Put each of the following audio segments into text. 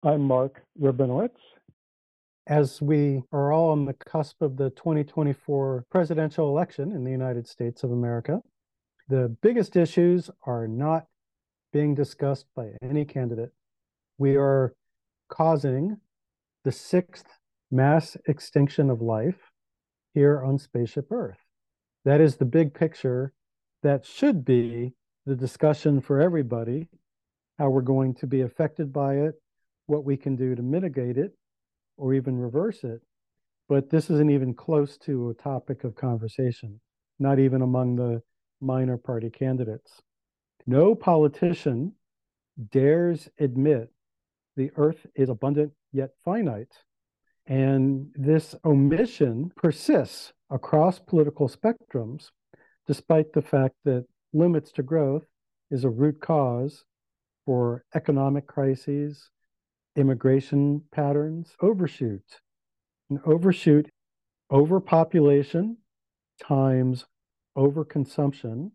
I'm Mark Rabinowitz. As we are all on the cusp of the 2024 presidential election in the United States of America, the biggest issues are not being discussed by any candidate. We are causing the sixth mass extinction of life here on spaceship Earth. That is the big picture that should be the discussion for everybody, how we're going to be affected by it, what we can do to mitigate it, or even reverse it. But this isn't even close to a topic of conversation, not even among the minor party candidates. No politician dares admit the earth is abundant yet finite. And this omission persists across political spectrums, despite the fact that limits to growth is a root cause for economic crises, immigration patterns, overshoot, overpopulation times overconsumption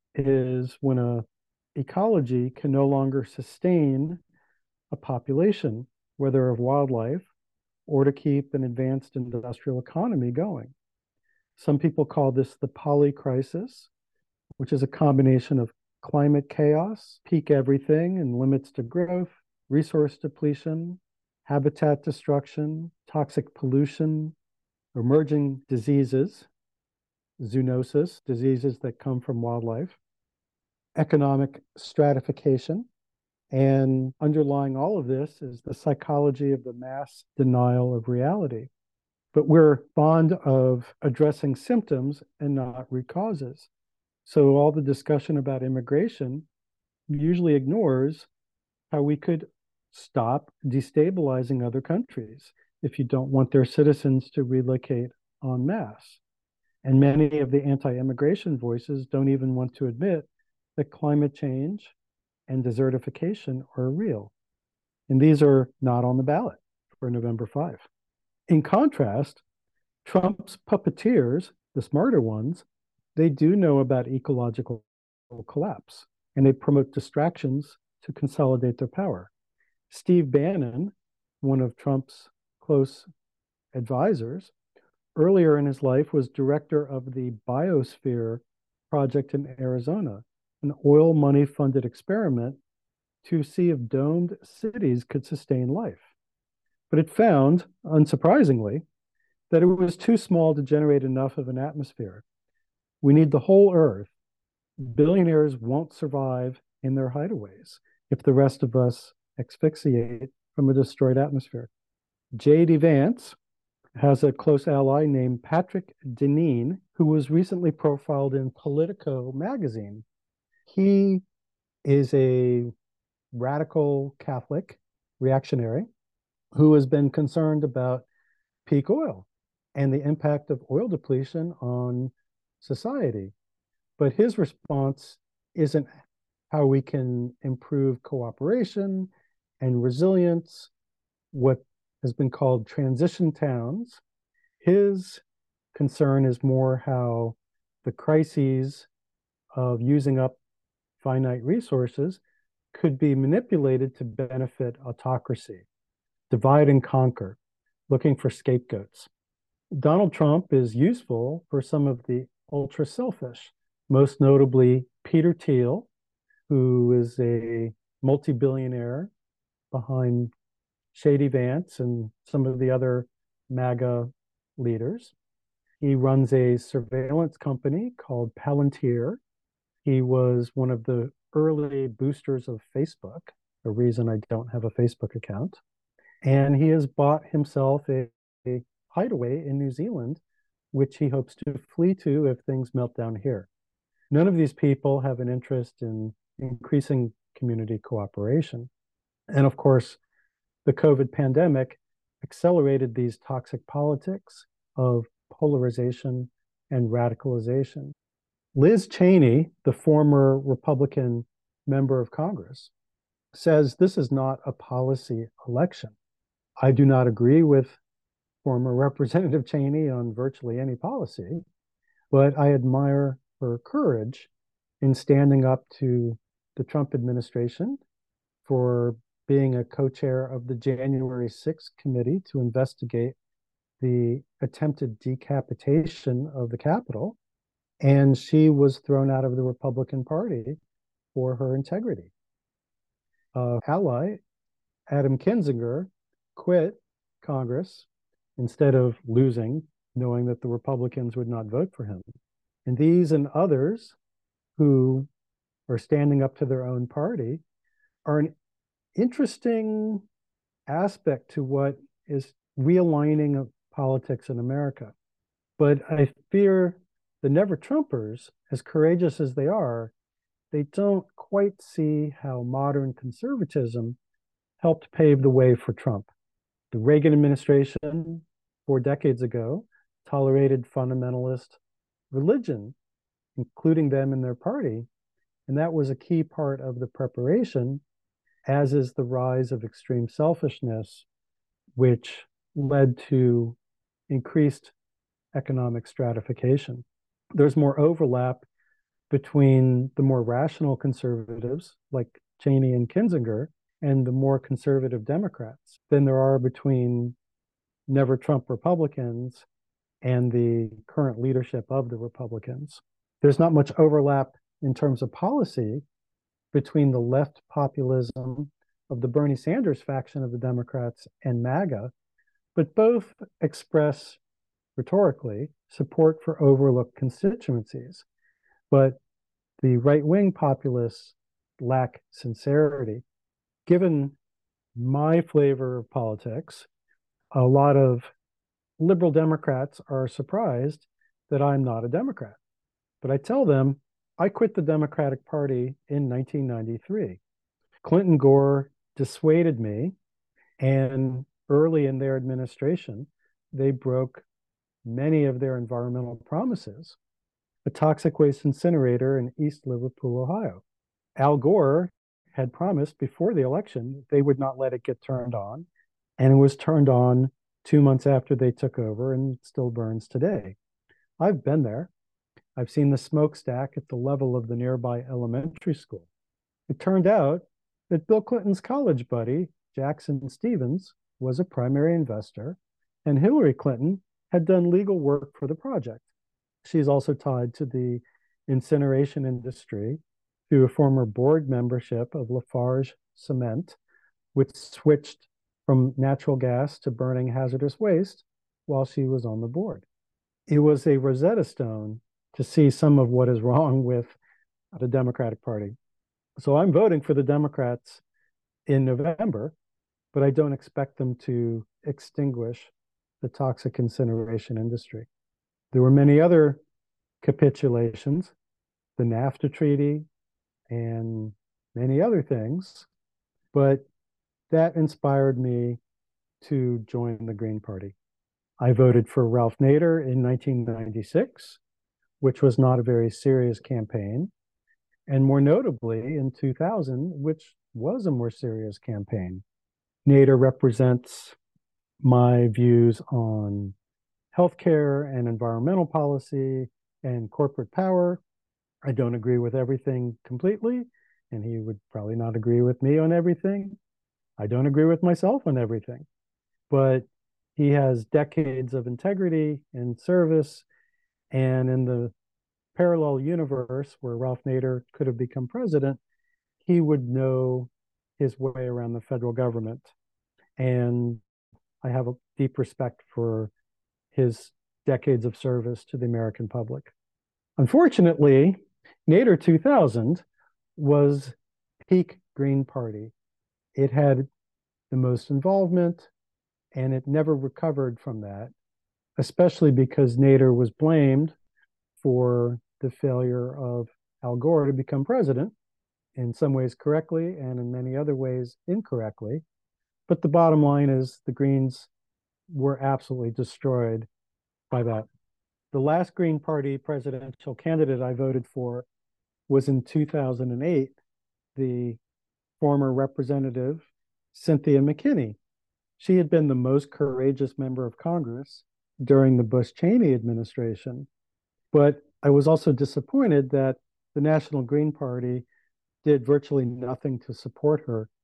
is when a ecology can no longer sustain a population, whether of wildlife or to keep an advanced industrial economy going. Some people call this the polycrisis, which is a combination of climate chaos, peak everything and limits to growth, resource depletion, habitat destruction, toxic pollution, emerging diseases, zoonosis, diseases that come from wildlife, economic stratification, and underlying all of this is the psychology of the mass denial of reality. But we're fond of addressing symptoms and not root causes. So all the discussion about immigration usually ignores how we could stop destabilizing other countries if you don't want their citizens to relocate en masse. And many of the anti-immigration voices don't even want to admit that climate change and desertification are real. And these are not on the ballot for November 5. In contrast, Trump's puppeteers, the smarter ones, they do know about ecological collapse and they promote distractions to consolidate their power. Steve Bannon, one of Trump's close advisors, earlier in his life was director of the Biosphere Project in Arizona, an oil money funded experiment to see if domed cities could sustain life. But it found, unsurprisingly, that it was too small to generate enough of an atmosphere. We need the whole Earth. Billionaires won't survive in their hideaways if the rest of us asphyxiate from a destroyed atmosphere. J.D. Vance has a close ally named Patrick Deneen, who was recently profiled in Politico magazine. He is a radical Catholic reactionary who has been concerned about peak oil and the impact of oil depletion on society. But his response isn't how we can improve cooperation and resilience, what has been called transition towns. His concern is more how the crises of using up finite resources could be manipulated to benefit autocracy, divide and conquer, looking for scapegoats. Donald Trump is useful for some of the ultra selfish, most notably Peter Thiel, who is a multi-billionaire behind Shady Vance and some of the other MAGA leaders. He runs a surveillance company called Palantir. He was one of the early boosters of Facebook, the reason I don't have a Facebook account. And he has bought himself a hideaway in New Zealand, which he hopes to flee to if things melt down here. None of these people have an interest in increasing community cooperation. And of course, the COVID pandemic accelerated these toxic politics of polarization and radicalization. Liz Cheney, the former Republican member of Congress, says this is not a policy election. I do not agree with former Representative Cheney on virtually any policy, but I admire her courage in standing up to the Trump administration for being a co-chair of the January 6th committee to investigate the attempted decapitation of the Capitol. And she was thrown out of the Republican Party for her integrity. Ally, Adam Kinzinger, quit Congress instead of losing, knowing that the Republicans would not vote for him. And these and others who are standing up to their own party are an interesting aspect to what is realigning of politics in America. But I fear the Never Trumpers, as courageous as they are, they don't quite see how modern conservatism helped pave the way for Trump. The Reagan administration, 4 decades ago, tolerated fundamentalist religion, including them in their party. And that was a key part of the preparation, as is the rise of extreme selfishness, which led to increased economic stratification. There's more overlap between the more rational conservatives like Cheney and Kinzinger and the more conservative Democrats than there are between Never Trump Republicans and the current leadership of the Republicans. There's not much overlap in terms of policy between the left populism of the Bernie Sanders faction of the Democrats and MAGA, but both express rhetorically support for overlooked constituencies. But the right-wing populists lack sincerity. Given my flavor of politics, a lot of liberal Democrats are surprised that I'm not a Democrat. But I tell them I quit the Democratic Party in 1993. Clinton Gore dissuaded me, and early in their administration, they broke many of their environmental promises. A toxic waste incinerator in East Liverpool, Ohio. Al Gore had promised before the election they would not let it get turned on, and it was turned on 2 months after they took over and still burns today. I've been there. I've seen the smokestack at the level of the nearby elementary school. It turned out that Bill Clinton's college buddy, Jackson Stevens, was a primary investor, and Hillary Clinton had done legal work for the project. She's also tied to the incineration industry through a former board membership of Lafarge Cement, which switched from natural gas to burning hazardous waste while she was on the board. It was a Rosetta Stone to see some of what is wrong with the Democratic Party. So I'm voting for the Democrats in November, but I don't expect them to extinguish the toxic incineration industry. There were many other capitulations, the NAFTA treaty, and many other things, but that inspired me to join the Green Party. I voted for Ralph Nader in 1996, which was not a very serious campaign, and more notably in 2000, which was a more serious campaign. Nader represents my views on healthcare and environmental policy and corporate power. I don't agree with everything completely, and he would probably not agree with me on everything. I don't agree with myself on everything, but he has decades of integrity and service. And in the parallel universe where Ralph Nader could have become president, he would know his way around the federal government. And I have a deep respect for his decades of service to the American public. Unfortunately, Nader 2000 was peak Green Party. It had the most involvement, and it never recovered from that, especially because Nader was blamed for the failure of Al Gore to become president, in some ways correctly and in many other ways incorrectly. But the bottom line is the Greens were absolutely destroyed by that. The last Green Party presidential candidate I voted for was in 2008, the former representative Cynthia McKinney. She had been the most courageous member of Congress during the Bush-Cheney administration. But I was also disappointed that the National Green Party did virtually nothing to support her.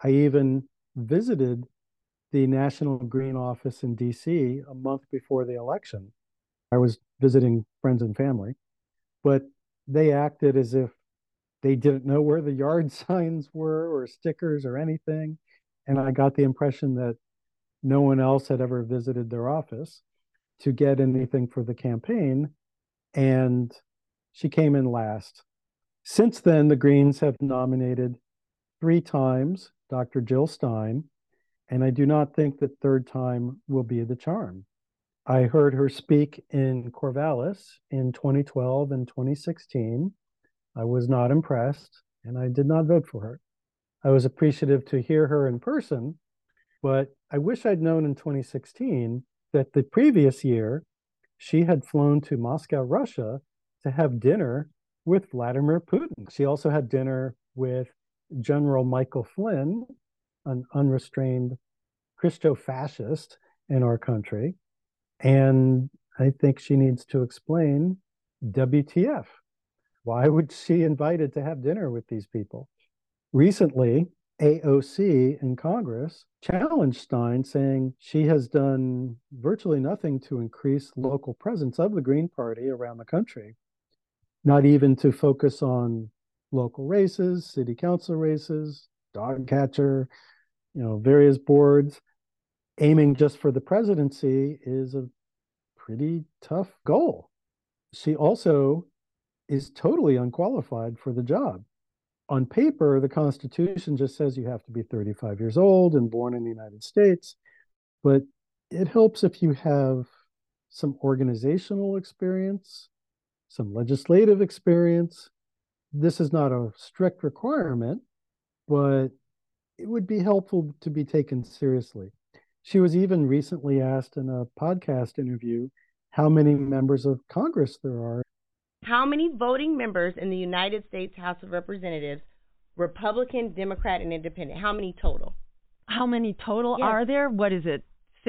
I even visited the National Green Office in DC a month before the election. I was visiting friends and family, but they acted as if they didn't know where the yard signs were or stickers or anything. And I got the impression that no one else had ever visited their office to get anything for the campaign. And she came in last. Since then, the Greens have nominated 3 times Dr. Jill Stein, and I do not think that third time will be the charm. I heard her speak in Corvallis in 2012 and 2016. I was not impressed, and I did not vote for her. I was appreciative to hear her in person, but I wish I'd known in 2016 that the previous year she had flown to Moscow, Russia to have dinner with Vladimir Putin. She also had dinner with General Michael Flynn, an unrestrained Christo-fascist in our country. And I think she needs to explain WTF. Why would she invited to have dinner with these people? Recently, AOC in Congress challenged Stein, saying she has done virtually nothing to increase local presence of the Green Party around the country, not even to focus on local races, city council races, dog catcher, various boards. Aiming just for the presidency is a pretty tough goal. She also is totally unqualified for the job. On paper, the Constitution just says you have to be 35 years old and born in the United States, but it helps if you have some organizational experience, some legislative experience. This is not a strict requirement, but it would be helpful to be taken seriously. She was even recently asked in a podcast interview how many members of Congress there are. How many voting members in the United States House of Representatives, Republican, Democrat, and Independent? How many total? How many total are there? What is it?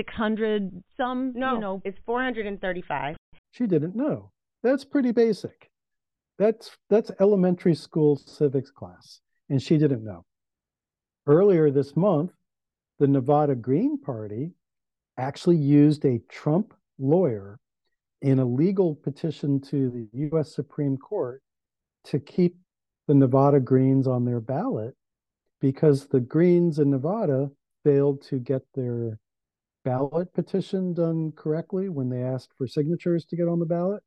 600 some? No, it's 435. She didn't know. That's pretty basic. That's elementary school civics class, and she didn't know. Earlier this month, the Nevada Green Party actually used a Trump lawyer in a legal petition to the U.S. Supreme Court to keep the Nevada Greens on their ballot because the Greens in Nevada failed to get their ballot petition done correctly when they asked for signatures to get on the ballot.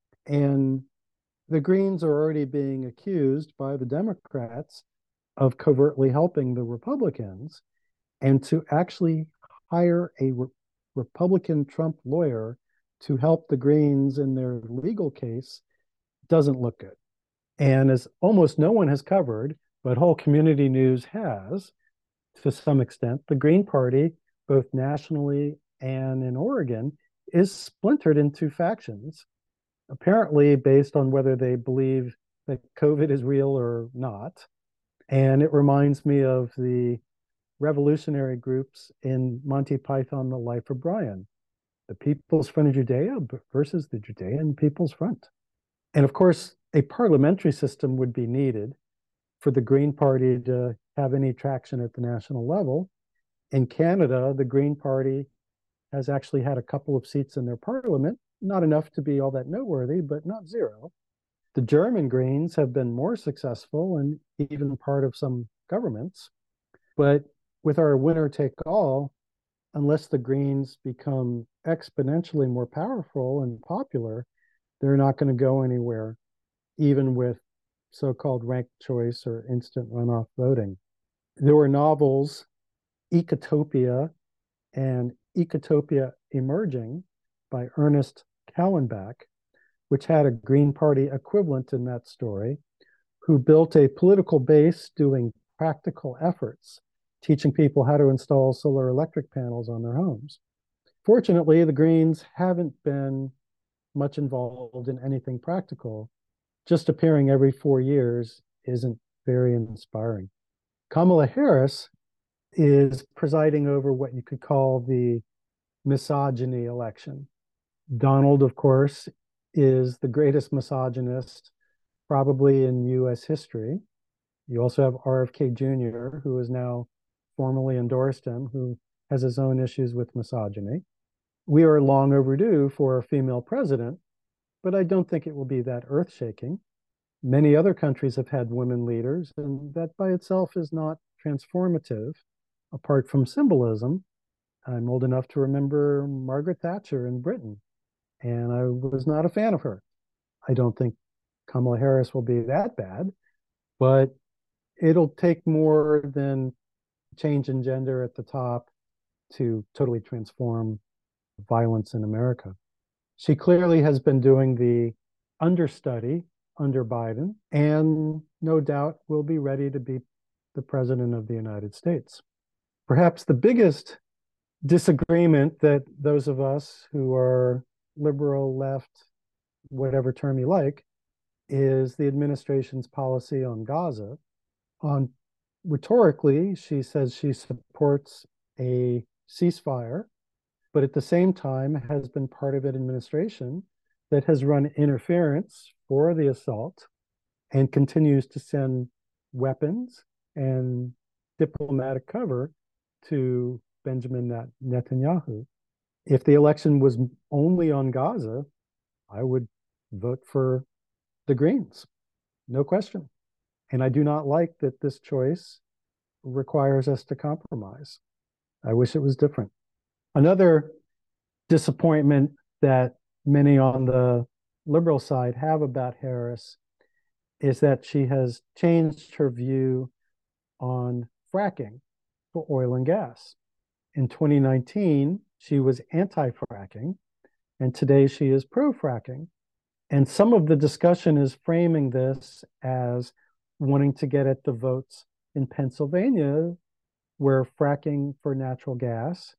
And the Greens are already being accused by the Democrats of covertly helping the Republicans, and to actually hire a Republican Trump lawyer to help the Greens in their legal case doesn't look good. And as almost no one has covered, but whole community news has, to some extent, the Green Party, both nationally and in Oregon, is splintered into factions, apparently based on whether they believe that COVID is real or not. And it reminds me of the revolutionary groups in Monty Python, The Life of Brian, the People's Front of Judea versus the Judean People's Front. And of course, a parliamentary system would be needed for the Green Party to have any traction at the national level. In Canada, the Green Party has actually had a couple of seats in their parliament, not enough to be all that noteworthy, but not zero. The German Greens have been more successful and even part of some governments. But with our winner take all, unless the Greens become exponentially more powerful and popular, they're not going to go anywhere, even with so-called ranked choice or instant runoff voting. There were novels, Ecotopia and Ecotopia Emerging by Ernest Callenbach, which had a Green Party equivalent in that story, who built a political base doing practical efforts, teaching people how to install solar electric panels on their homes. Fortunately, the Greens haven't been much involved in anything practical. Just appearing every 4 years isn't very inspiring. Kamala Harris is presiding over what you could call the misogyny election. Donald, of course, is the greatest misogynist probably in US history. You also have RFK Jr., who is now formally endorsed him, who has his own issues with misogyny. We are long overdue for a female president, but I don't think it will be that earth-shaking. Many other countries have had women leaders, and that by itself is not transformative, apart from symbolism. I'm old enough to remember Margaret Thatcher in Britain, and I was not a fan of her. I don't think Kamala Harris will be that bad, but it'll take more than change in gender at the top to totally transform violence in America. She clearly has been doing the understudy under Biden, and no doubt will be ready to be the president of the United States. Perhaps the biggest disagreement that those of us who are liberal, left, whatever term you like, is the administration's policy on Gaza. On rhetorically, she says she supports a ceasefire, but at the same time has been part of an administration that has run interference for the assault and continues to send weapons and diplomatic cover to Benjamin Netanyahu. If the election was only on Gaza, I would vote for the Greens, no question. And I do not like that this choice requires us to compromise. I wish it was different. Another disappointment that many on the liberal side have about Harris is that she has changed her view on fracking for oil and gas. In 2019, she was anti-fracking, and today she is pro-fracking. And some of the discussion is framing this as wanting to get at the votes in Pennsylvania, where fracking for natural gas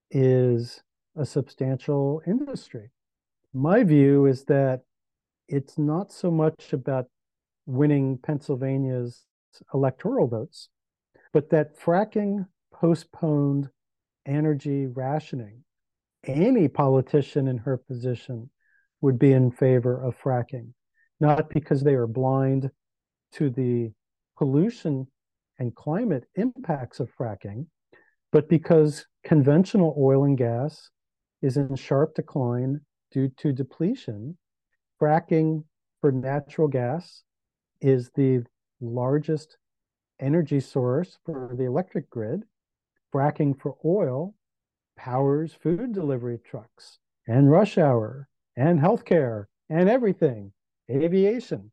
is a substantial industry. My view is that it's not so much about winning Pennsylvania's electoral votes, but that fracking postponed energy rationing. Any politician in her position would be in favor of fracking, not because they are blind to the pollution and climate impacts of fracking, but because conventional oil and gas is in sharp decline due to depletion. Fracking for natural gas is the largest energy source for the electric grid. Fracking for oil powers food delivery trucks and rush hour and healthcare and everything, aviation.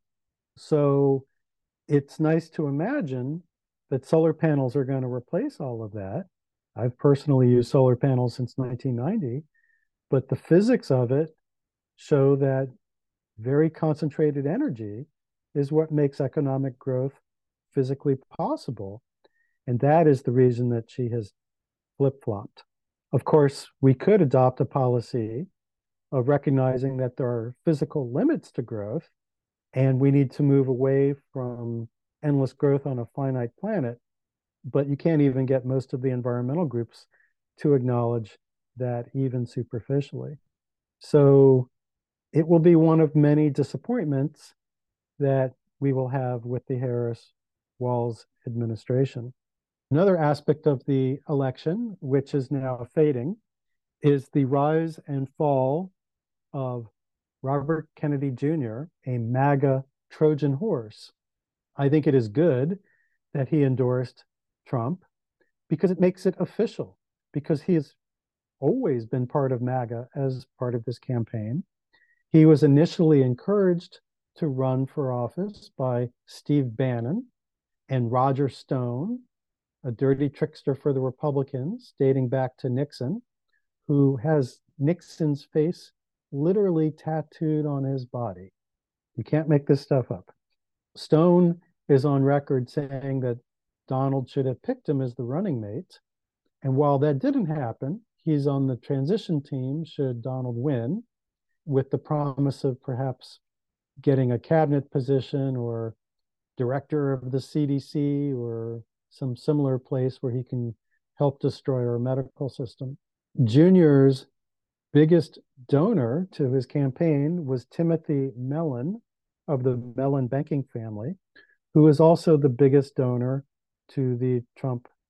So it's nice to imagine that solar panels are going to replace all of that. I've personally used solar panels since 1990, but the physics of it show that very concentrated energy is what makes economic growth physically possible. And that is the reason that she has flip-flopped. Of course, we could adopt a policy of recognizing that there are physical limits to growth, and we need to move away from endless growth on a finite planet. But you can't even get most of the environmental groups to acknowledge that, even superficially. So it will be one of many disappointments that we will have with the Harris-Walz administration. Another aspect of the election, which is now fading, is the rise and fall of Robert Kennedy Jr., a MAGA Trojan horse. I think it is good that he endorsed Trump because it makes it official, because he has always been part of MAGA as part of this campaign. He was initially encouraged to run for office by Steve Bannon and Roger Stone, a dirty trickster for the Republicans dating back to Nixon, who has Nixon's face literally tattooed on his body. You can't make this stuff up. Stone is on record saying that Donald should have picked him as the running mate. And while that didn't happen, he's on the transition team should Donald win, with the promise of perhaps getting a cabinet position or director of the CDC or some similar place where he can help destroy our medical system. Junior's biggest donor to his campaign was Timothy Mellon of the Mellon banking family, who is also the biggest donor to the Trump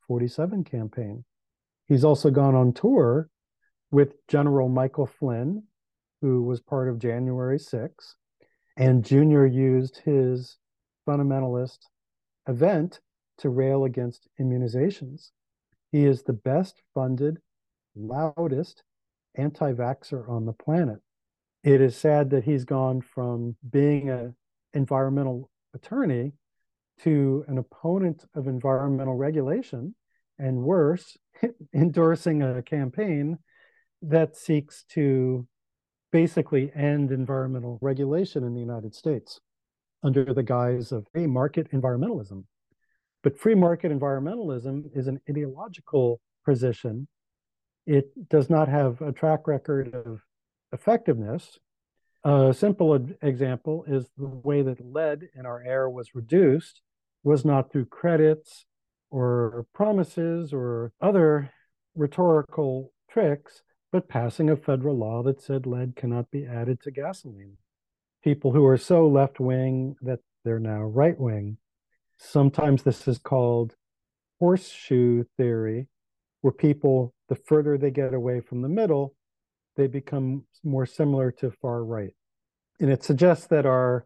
47 campaign. He's also gone on tour with General Michael Flynn, who was part of January 6th, and Junior used his fundamentalist event to rail against immunizations. He is the best funded, loudest anti-vaxxer on the planet. It is sad that he's gone from being an environmental attorney to an opponent of environmental regulation, and worse, endorsing a campaign that seeks to basically end environmental regulation in the United States under the guise of free market environmentalism. But free market environmentalism is an ideological position. It does not have a track record of effectiveness. A simple example is the way that lead in our air was reduced was not through credits or promises or other rhetorical tricks, but passing a federal law that said lead cannot be added to gasoline. People who are so left-wing that they're now right-wing. Sometimes this is called horseshoe theory, where people, the further they get away from the middle, they become more similar to far right. And it suggests that our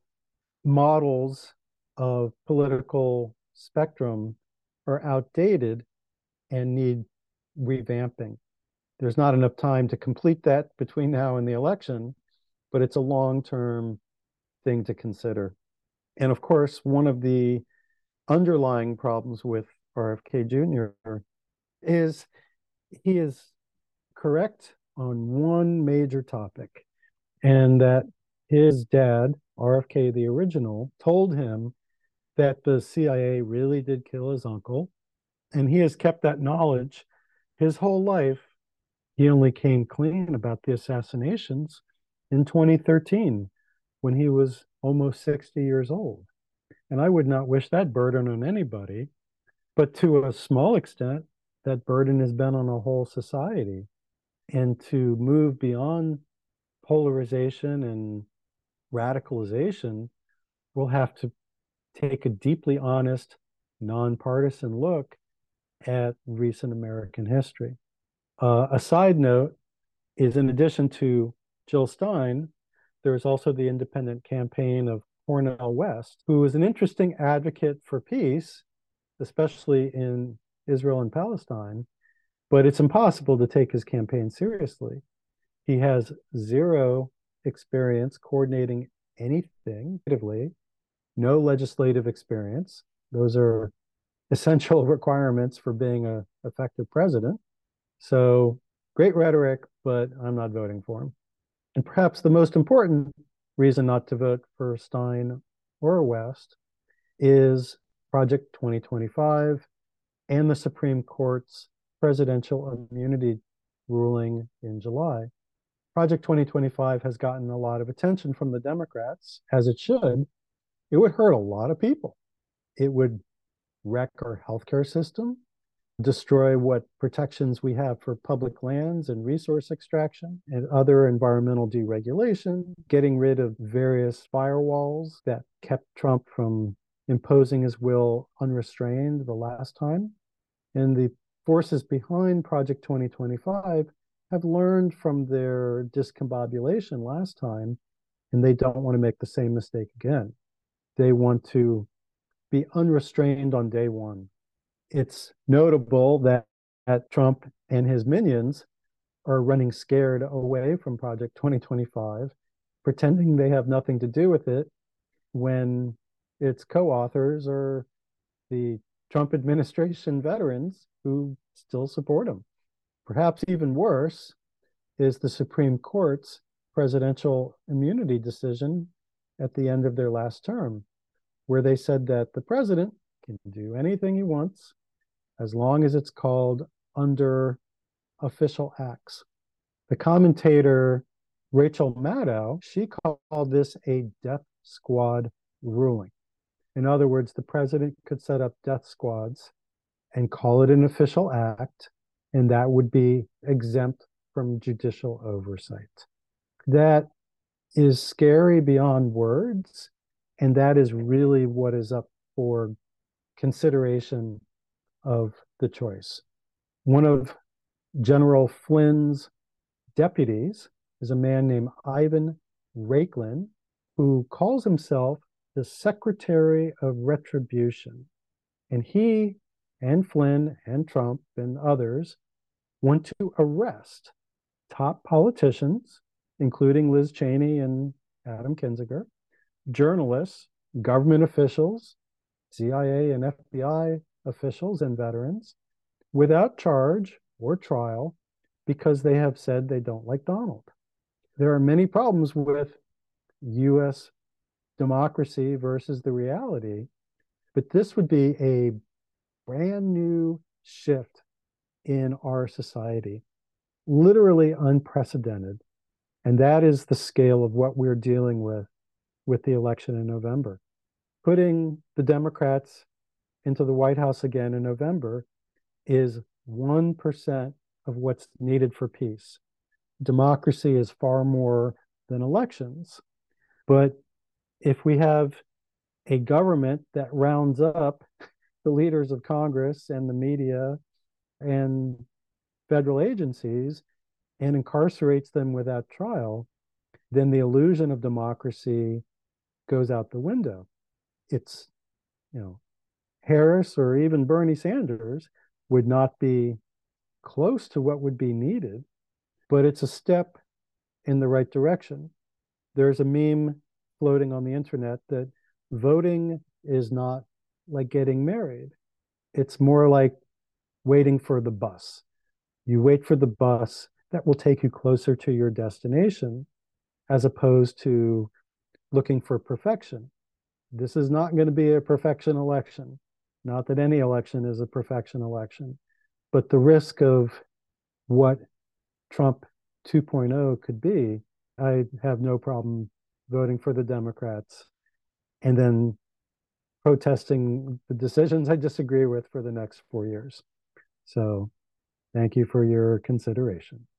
models of political spectrum are outdated and need revamping. There's not enough time to complete that between now and the election, but it's a long-term thing to consider. And of course, one of the underlying problems with RFK Jr. is he is correct on one major topic, and that his dad, RFK the original, told him that the CIA really did kill his uncle, and he has kept that knowledge his whole life. He only came clean about the assassinations in 2013 when he was almost 60 years old. And I would not wish that burden on anybody, but to a small extent, that burden has been on a whole society. And to move beyond polarization and radicalization, we'll have to take a deeply honest, nonpartisan look at recent American history. A side note is, in addition to Jill Stein, there's also the independent campaign of Cornel West, who is an interesting advocate for peace, especially in Israel and Palestine, but it's impossible to take his campaign seriously. He has zero experience coordinating anything, no legislative experience. Those are essential requirements for being an effective president. So great rhetoric, but I'm not voting for him. And perhaps the most important reason not to vote for Stein or West is Project 2025 and the Supreme Court's presidential immunity ruling in July. Project 2025 has gotten a lot of attention from the Democrats, as it should. It would hurt a lot of people. It would wreck our healthcare system, destroy what protections we have for public lands and resource extraction and other environmental deregulation, getting rid of various firewalls that kept Trump from imposing his will unrestrained the last time. And the forces behind Project 2025 have learned from their discombobulation last time, and they don't want to make the same mistake again. They want to be unrestrained on day one. It's notable that Trump and his minions are running scared away from Project 2025, pretending they have nothing to do with it, when its co-authors are the Trump administration veterans who still support him. Perhaps even worse is the Supreme Court's presidential immunity decision at the end of their last term, where they said that the president can do anything he wants as long as it's called under official acts. The commentator Rachel Maddow, she called this a death squad ruling. In other words, the president could set up death squads and call it an official act, and that would be exempt from judicial oversight. That is scary beyond words, and that is really what is up for consideration of the choice. One of General Flynn's deputies is a man named Ivan Raiklin, who calls himself the Secretary of Retribution. And he and Flynn and Trump and others want to arrest top politicians, including Liz Cheney and Adam Kinzinger, journalists, government officials, CIA and FBI officials, and veterans without charge or trial because they have said they don't like Donald. There are many problems with US democracy versus the reality, but this would be a brand new shift in our society, literally unprecedented. And that is the scale of what we're dealing with the election in November. Putting the Democrats into the White House again in November is 1% of what's needed for peace. Democracy is far more than elections. But if we have a government that rounds up the leaders of Congress and the media and federal agencies and incarcerates them without trial, then the illusion of democracy goes out the window. It's, Harris or even Bernie Sanders would not be close to what would be needed, but it's a step in the right direction. There's a meme floating on the internet that voting is not like getting married. It's more like waiting for the bus. You wait for the bus that will take you closer to your destination, as opposed to looking for perfection. This is not going to be a perfection election. Not that any election is a perfection election, but the risk of what Trump 2.0 could be, I have no problem voting for the Democrats and then protesting the decisions I disagree with for the next 4 years. So thank you for your consideration.